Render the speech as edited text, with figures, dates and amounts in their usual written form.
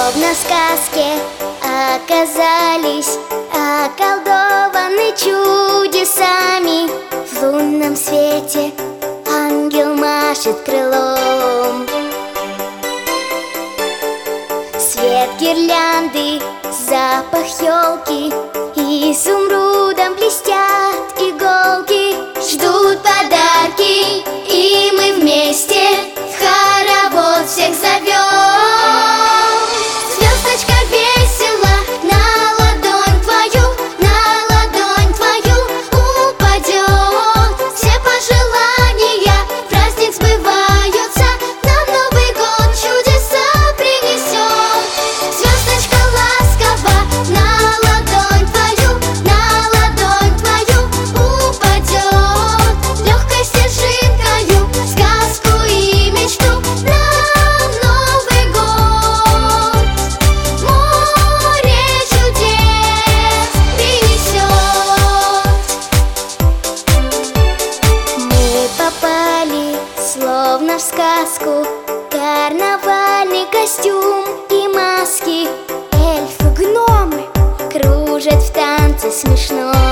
Словно в сказке оказались, околдованы чудесами. В лунном свете ангел машет крылом. Свет гирлянды, запах елки, изумрудом блестят иголки. Ждут подарки, и мы вместе в хоровод всех зовем. Звездочка весела на ладонь твою упадет. Все пожелания в праздник сбываются, нам Новый год чудеса принесет. Звездочка ласково на ладонь твою упадет. Легкой снежинкою сказку и мечту нам Новый год море чудес принесет. Мы попали словно в сказку, карнавальный костюм и маски. Эльфы, гномы кружат в танце смешно.